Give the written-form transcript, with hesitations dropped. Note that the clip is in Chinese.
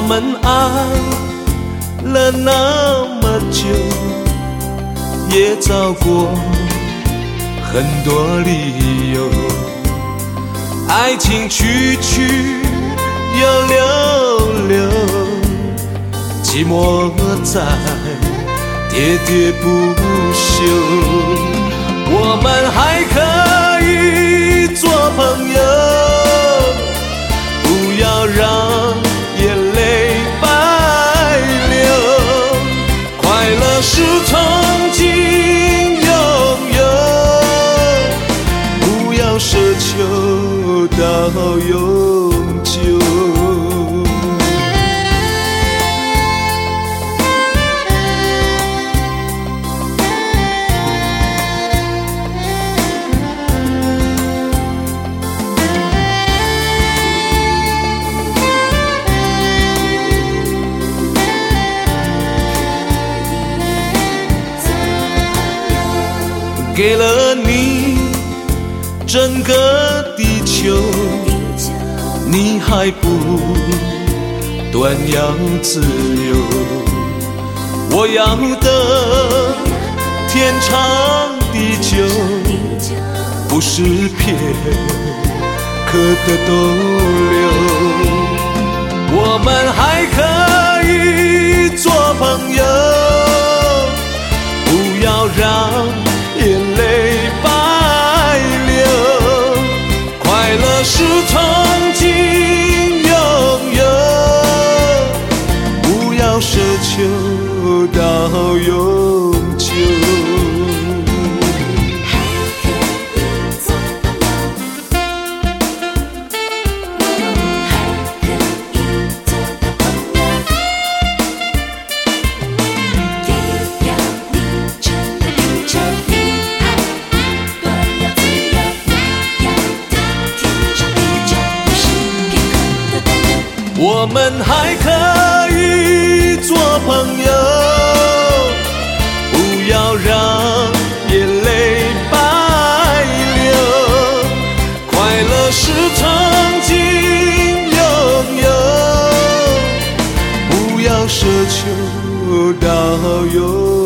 们爱了那么久，也找过很多理由，爱情去去又溜溜，寂寞在喋喋不休。我们还可以做朋友，不要让眼泪白流，快乐是曾经拥有，不要奢求到永久。给了你整个地球，你还不断要自由。我要的天长地久，不是片刻的逗留。我们还可以做朋友，不要让眼泪白流，快乐是曾经拥有，不要奢求到永久。我们还可以做朋友，不要让眼泪白流，快乐是曾经拥有，不要奢求到永久。